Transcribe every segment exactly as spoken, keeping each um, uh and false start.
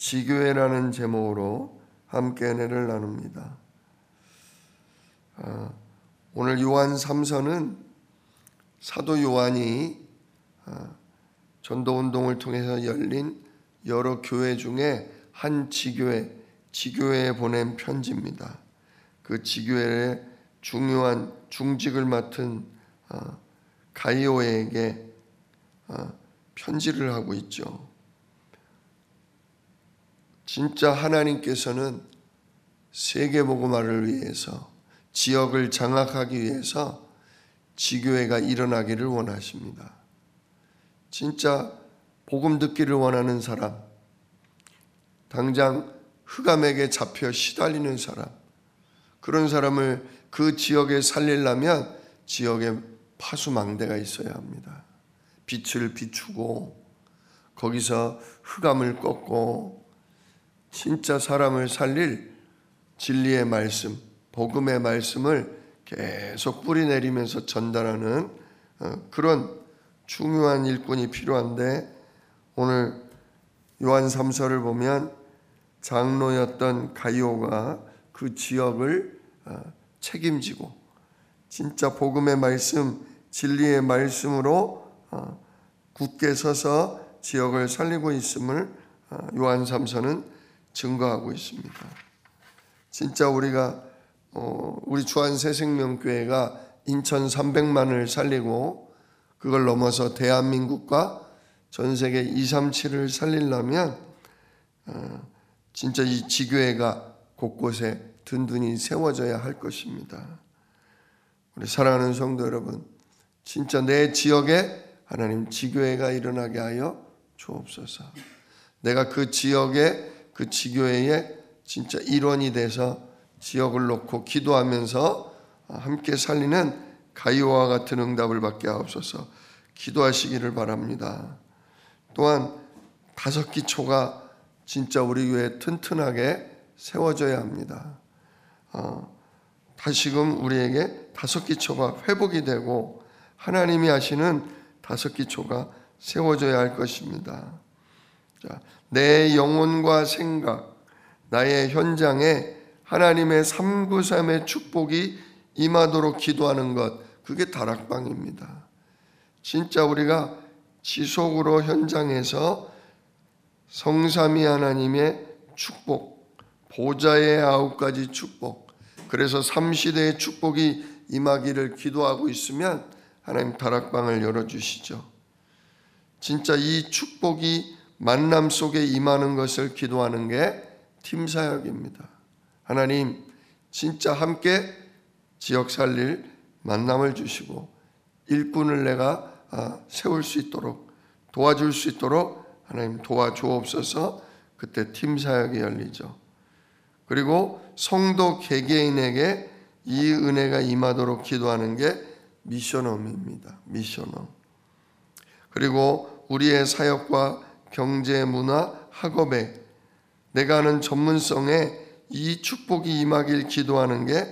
지교회라는 제목으로 함께 은혜를 나눕니다. 아, 오늘 요한 삼 서는 사도 요한이 아, 전도운동을 통해서 열린 여러 교회 중에 한 지교회, 지교회에 보낸 편지입니다. 그 지교회의 중요한 중직을 맡은 아, 가이오에게 아, 편지를 하고 있죠. 진짜 하나님께서는 세계복음화를 위해서, 지역을 장악하기 위해서 지교회가 일어나기를 원하십니다. 진짜 복음 듣기를 원하는 사람, 당장 흑암에게 잡혀 시달리는 사람, 그런 사람을 그 지역에 살리려면 지역에 파수망대가 있어야 합니다. 빛을 비추고 거기서 흑암을 꺾고 진짜 사람을 살릴 진리의 말씀, 복음의 말씀을 계속 뿌리내리면서 전달하는 그런 중요한 일꾼이 필요한데, 오늘 요한 삼 서를 보면 장로였던 가이오가 그 지역을 책임지고 진짜 복음의 말씀, 진리의 말씀으로 굳게 서서 지역을 살리고 있음을 요한 삼 서는 증거하고 있습니다. 진짜 우리가 우리 주안새생명교회가 인천 삼백만을 살리고 그걸 넘어서 대한민국과 전 세계 이백삼십칠을 살리려면 진짜 이 지교회가 곳곳에 든든히 세워져야 할 것입니다. 우리 사랑하는 성도 여러분, 진짜 내 지역에 하나님 지교회가 일어나게 하여 주옵소서. 내가 그 지역에, 그 지교회에 진짜 일원이 돼서 지역을 놓고 기도하면서 함께 살리는 가이오와 같은 응답을 받게 하옵소서. 기도하시기를 바랍니다. 또한 다섯 기초가 진짜 우리 교회에 튼튼하게 세워져야 합니다. 어, 다시금 우리에게 다섯 기초가 회복이 되고 하나님이 하시는 다섯 기초가 세워져야 할 것입니다. 자, 내 영혼과 생각, 나의 현장에 하나님의 삼구삼의 축복이 임하도록 기도하는 것, 그게 다락방입니다. 진짜 우리가 지속으로 현장에서 성삼위 하나님의 축복, 보좌의 아홉 가지 축복, 그래서 삼시대의 축복이 임하기를 기도하고 있으면 하나님 다락방을 열어주시죠. 진짜 이 축복이 만남 속에 임하는 것을 기도하는 게 팀사역입니다. 하나님 진짜 함께 지역 살릴 만남을 주시고 일꾼을 내가 세울 수 있도록, 도와줄 수 있도록 하나님 도와주옵소서. 그때 팀사역이 열리죠. 그리고 성도 개개인에게 이 은혜가 임하도록 기도하는 게 미션홈입니다. 미션홈. 그리고 우리의 사역과 경제, 문화, 학업에 내가 하는 전문성에 이 축복이 임하길 기도하는 게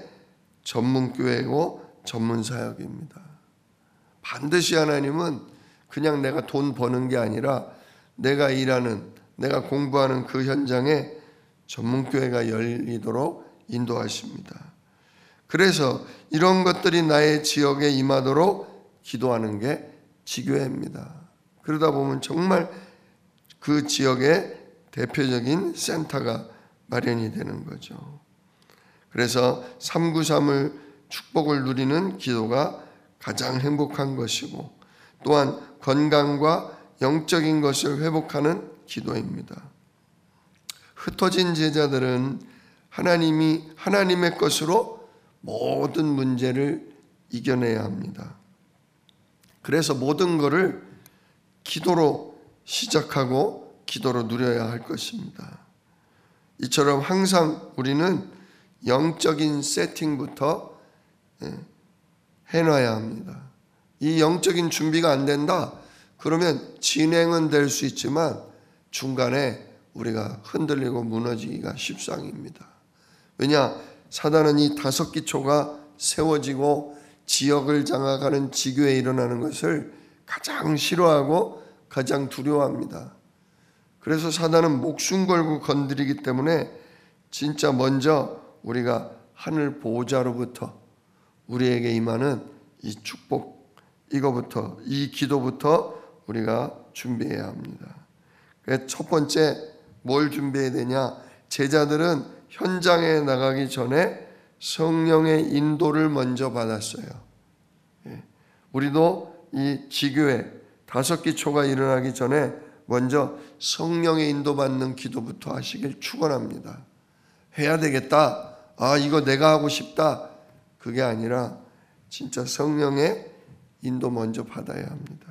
전문교회고 전문사역입니다. 반드시 하나님은 그냥 내가 돈 버는 게 아니라 내가 일하는, 내가 공부하는 그 현장에 전문교회가 열리도록 인도하십니다. 그래서 이런 것들이 나의 지역에 임하도록 기도하는 게 지교회입니다. 그러다 보면 정말 그 지역의 대표적인 센터가 마련이 되는 거죠. 그래서 삼구삼을 축복을 누리는 기도가 가장 행복한 것이고, 또한 건강과 영적인 것을 회복하는 기도입니다. 흩어진 제자들은 하나님이 하나님의 것으로 모든 문제를 이겨내야 합니다. 그래서 모든 것을 기도로 시작하고 기도로 누려야 할 것입니다. 이처럼 항상 우리는 영적인 세팅부터 해놔야 합니다. 이 영적인 준비가 안 된다, 그러면 진행은 될 수 있지만 중간에 우리가 흔들리고 무너지기가 십상입니다. 왜냐? 사단은 이 다섯 기초가 세워지고 지역을 장악하는 지교에 일어나는 것을 가장 싫어하고 가장 두려워합니다. 그래서 사단은 목숨 걸고 건드리기 때문에 진짜 먼저 우리가 하늘 보호자로부터 우리에게 임하는 이 축복, 이거부터, 이 기도부터 우리가 준비해야 합니다. 그래서 첫 번째 뭘 준비해야 되냐? 제자들은 현장에 나가기 전에 성령의 인도를 먼저 받았어요. 우리도 이 지교회 다섯 기초가 일어나기 전에 먼저 성령의 인도받는 기도부터 하시길 축원합니다. 해야 되겠다. 아, 이거 내가 하고 싶다. 그게 아니라 진짜 성령의 인도 먼저 받아야 합니다.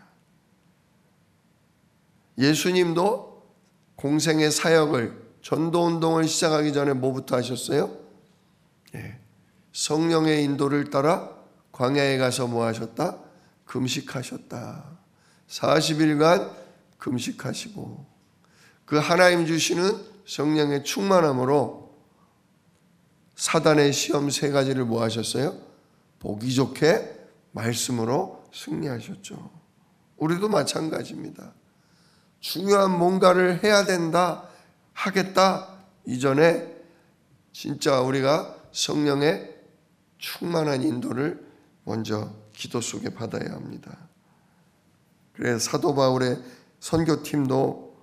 예수님도 공생의 사역을, 전도운동을 시작하기 전에 뭐부터 하셨어요? 예, 성령의 인도를 따라 광야에 가서 뭐 하셨다? 금식하셨다. 사십 일간 금식하시고 그 하나님 주시는 성령의 충만함으로 사단의 시험 세 가지를 뭐 하셨어요? 보기 좋게 말씀으로 승리하셨죠. 우리도 마찬가지입니다. 중요한 뭔가를 해야 된다, 하겠다 이전에 진짜 우리가 성령의 충만한 인도를 먼저 기도 속에 받아야 합니다. 그래서 사도 바울의 선교팀도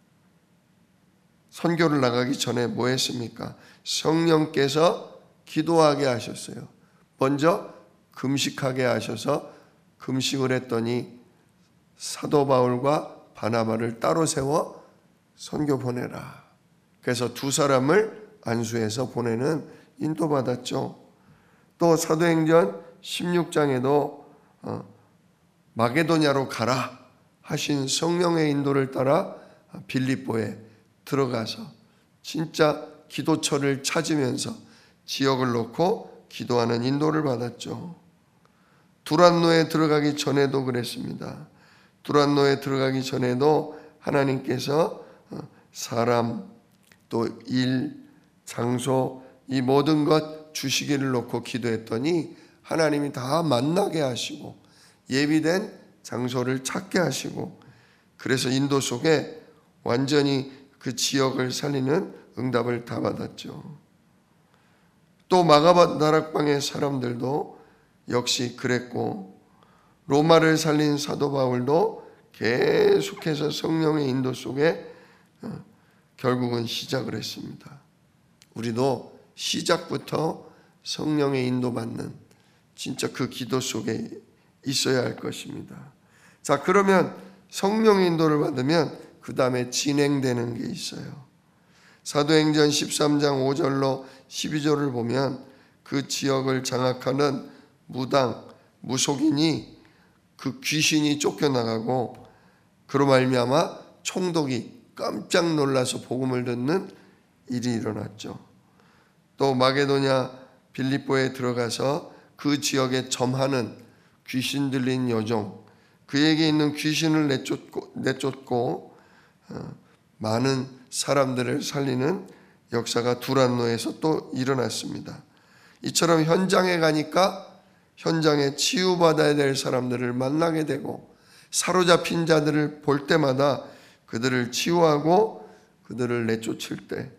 선교를 나가기 전에 뭐 했습니까? 성령께서 기도하게 하셨어요. 먼저 금식하게 하셔서 금식을 했더니 사도 바울과 바나바를 따로 세워 선교 보내라. 그래서 두 사람을 안수해서 보내는 인도받았죠. 또 사도행전 십육 장에도 마게도냐로 가라 하신 성령의 인도를 따라 빌립보에 들어가서 진짜 기도처를 찾으면서 지역을 놓고 기도하는 인도를 받았죠. 두란노에 들어가기 전에도 그랬습니다. 두란노에 들어가기 전에도 하나님께서 사람, 또 일, 장소, 이 모든 것 주시기를 놓고 기도했더니 하나님이 다 만나게 하시고 예비된 장소를 찾게 하시고 그래서 인도 속에 완전히 그 지역을 살리는 응답을 다 받았죠. 또 마가 다락방의 사람들도 역시 그랬고 로마를 살린 사도 바울도 계속해서 성령의 인도 속에 결국은 시작을 했습니다. 우리도 시작부터 성령의 인도받는 진짜 그 기도 속에 있어야 할 것입니다. 자, 그러면 성령의 인도를 받으면 그 다음에 진행되는 게 있어요. 사도행전 십삼 장 오 절로 십이 절을 보면 그 지역을 장악하는 무당, 무속인이 그 귀신이 쫓겨나가고 그로 말미암아 총독이 깜짝 놀라서 복음을 듣는 일이 일어났죠. 또 마게도냐 빌립보에 들어가서 그 지역에 점하는 귀신 들린 여종, 그에게 있는 귀신을 내쫓고, 내쫓고 어, 많은 사람들을 살리는 역사가 두란노에서 또 일어났습니다. 이처럼 현장에 가니까 현장에 치유받아야 될 사람들을 만나게 되고 사로잡힌 자들을 볼 때마다 그들을 치유하고 그들을 내쫓을 때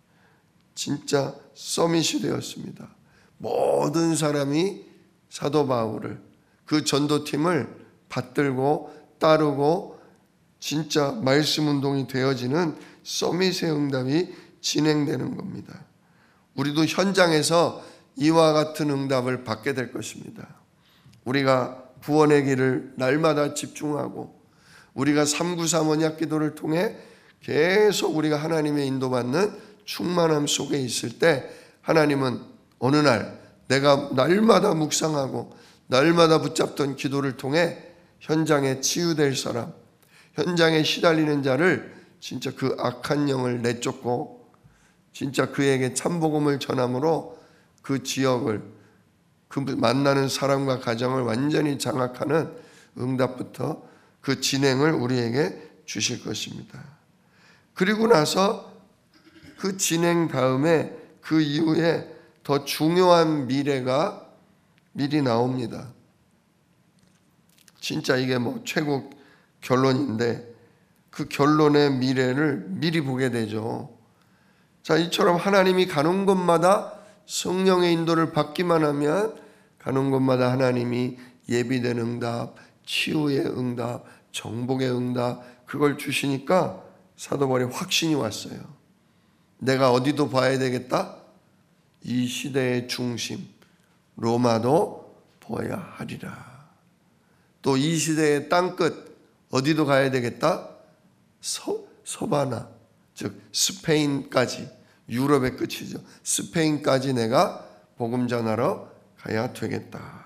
진짜 서밋이 되었습니다. 모든 사람이 사도 바울을, 그 전도팀을 받들고 따르고 진짜 말씀 운동이 되어지는 서밋의 응답이 진행되는 겁니다. 우리도 현장에서 이와 같은 응답을 받게 될 것입니다. 우리가 구원의 길을 날마다 집중하고 우리가 삼구삼 언약 기도를 통해 계속 우리가 하나님의 인도받는 충만함 속에 있을 때 하나님은 어느 날 내가 날마다 묵상하고 날마다 붙잡던 기도를 통해 현장에 치유될 사람, 현장에 시달리는 자를 진짜 그 악한 영을 내쫓고 진짜 그에게 참복음을 전함으로 그 지역을, 그 만나는 사람과 가정을 완전히 장악하는 응답부터 그 진행을 우리에게 주실 것입니다. 그리고 나서 그 진행 다음에 그 이후에 더 중요한 미래가 미리 나옵니다. 진짜 이게 뭐 최고 결론인데 그 결론의 미래를 미리 보게 되죠. 자, 이처럼 하나님이 가는 곳마다 성령의 인도를 받기만 하면 가는 곳마다 하나님이 예비된 응답, 치유의 응답, 정복의 응답 그걸 주시니까 사도 바울의 확신이 왔어요. 내가 어디도 봐야 되겠다? 이 시대의 중심 로마도 보아야 하리라. 또 이 시대의 땅끝 어디도 가야 되겠다? 서, 서바나 즉 스페인까지, 유럽의 끝이죠. 스페인까지 내가 복음 전하러 가야 되겠다.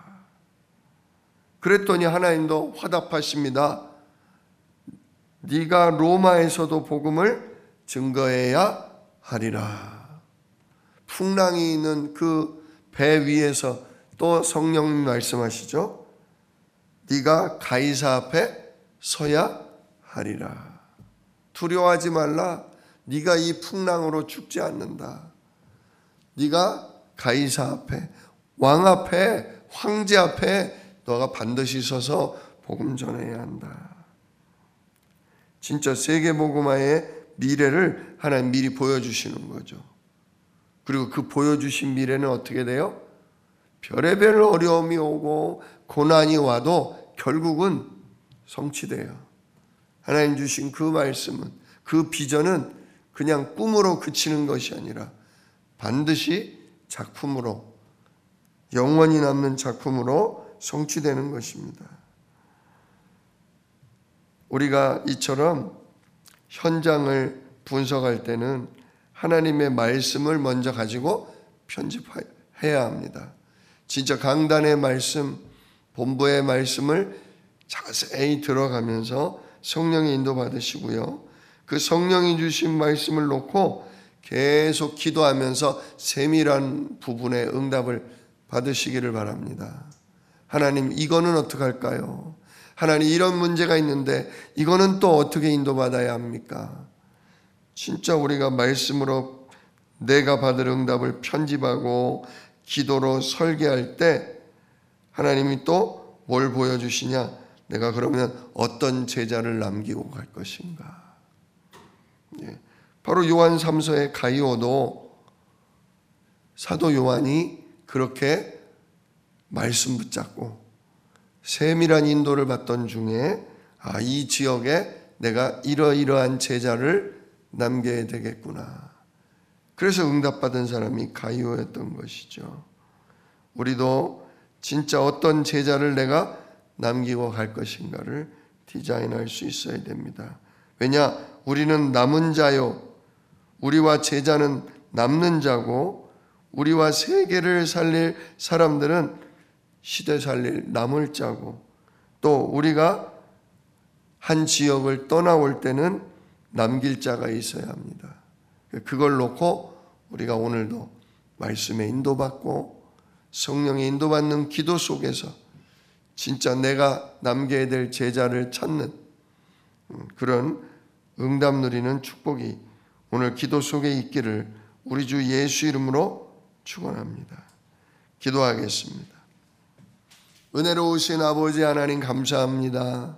그랬더니 하나님도 화답하십니다. 네가 로마에서도 복음을 증거해야 하리라. 풍랑이 있는 그 배 위에서 또 성령님 말씀하시죠. 네가 가이사 앞에 서야 하리라. 두려워하지 말라. 네가 이 풍랑으로 죽지 않는다. 네가 가이사 앞에, 왕 앞에, 황제 앞에 너가 반드시 서서 복음 전해야 한다. 진짜 세계복음화의 미래를 하나님 미리 보여주시는 거죠. 그리고 그 보여주신 미래는 어떻게 돼요? 별의별 어려움이 오고 고난이 와도 결국은 성취돼요. 하나님 주신 그 말씀은, 그 비전은 그냥 꿈으로 그치는 것이 아니라 반드시 작품으로, 영원히 남는 작품으로 성취되는 것입니다. 우리가 이처럼 현장을 분석할 때는 하나님의 말씀을 먼저 가지고 편집해야 합니다. 진짜 강단의 말씀, 본부의 말씀을 자세히 들어가면서 성령의 인도 받으시고요. 그 성령이 주신 말씀을 놓고 계속 기도하면서 세밀한 부분의 응답을 받으시기를 바랍니다. 하나님, 이거는 어떡할까요? 하나님, 이런 문제가 있는데 이거는 또 어떻게 인도받아야 합니까? 진짜 우리가 말씀으로 내가 받을 응답을 편집하고 기도로 설계할 때 하나님이 또 뭘 보여주시냐? 내가 그러면 어떤 제자를 남기고 갈 것인가? 예. 바로 요한 삼 서의 가이오도 사도 요한이 그렇게 말씀 붙잡고 세밀한 인도를 받던 중에 아, 이 지역에 내가 이러이러한 제자를 남겨야 되겠구나. 그래서 응답받은 사람이 가이오였던 것이죠. 우리도 진짜 어떤 제자를 내가 남기고 갈 것인가를 디자인할 수 있어야 됩니다. 왜냐? 우리는 남은 자요. 우리와 제자는 남는 자고 우리와 세계를 살릴 사람들은 시대 살릴 남을 자고 또 우리가 한 지역을 떠나올 때는 남길 자가 있어야 합니다. 그걸 놓고 우리가 오늘도 말씀에 인도받고 성령에 인도받는 기도 속에서 진짜 내가 남겨야 될 제자를 찾는 그런 응답 누리는 축복이 오늘 기도 속에 있기를 우리 주 예수 이름으로 축원합니다. 기도하겠습니다. 은혜로우신 아버지 하나님 감사합니다.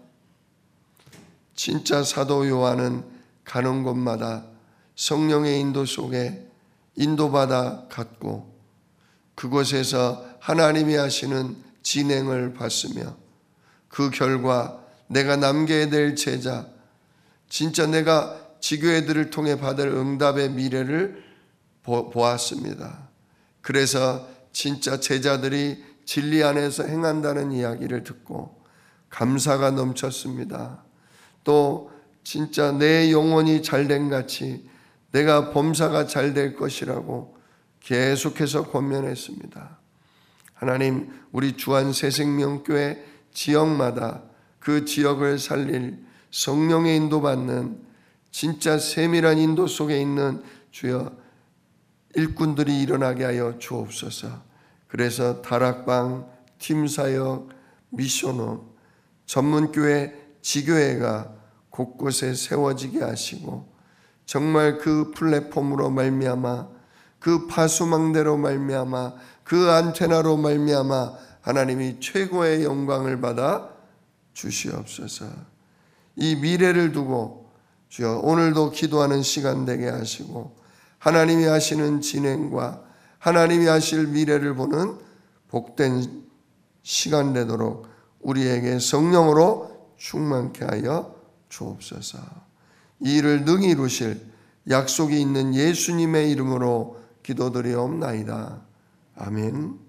진짜 사도 요한은 가는 곳마다 성령의 인도 속에 인도받아 갔고 그곳에서 하나님이 하시는 진행을 봤으며 그 결과 내가 남겨야 될 제자, 진짜 내가 지교회들을 통해 받을 응답의 미래를 보, 보았습니다. 그래서 진짜 제자들이 진리 안에서 행한다는 이야기를 듣고 감사가 넘쳤습니다. 또 진짜 내 영혼이 잘된 같이 내가 범사가 잘 될 것이라고 계속해서 권면했습니다. 하나님, 우리 주한 새생명교회 지역마다 그 지역을 살릴 성령의 인도받는 진짜 세밀한 인도 속에 있는 주여 일꾼들이 일어나게 하여 주옵소서. 그래서 다락방, 팀사역, 미션홈, 전문교회, 지교회가 곳곳에 세워지게 하시고 정말 그 플랫폼으로 말미암아 그 파수망대로 말미암아 그 안테나로 말미암아 하나님이 최고의 영광을 받아 주시옵소서. 이 미래를 두고 주여 오늘도 기도하는 시간 되게 하시고 하나님이 하시는 진행과 하나님이 하실 미래를 보는 복된 시간 되도록 우리에게 성령으로 충만케 하여 주옵소서. 이 일을 능히 이루실 약속이 있는 예수님의 이름으로 기도드리옵나이다. 아멘.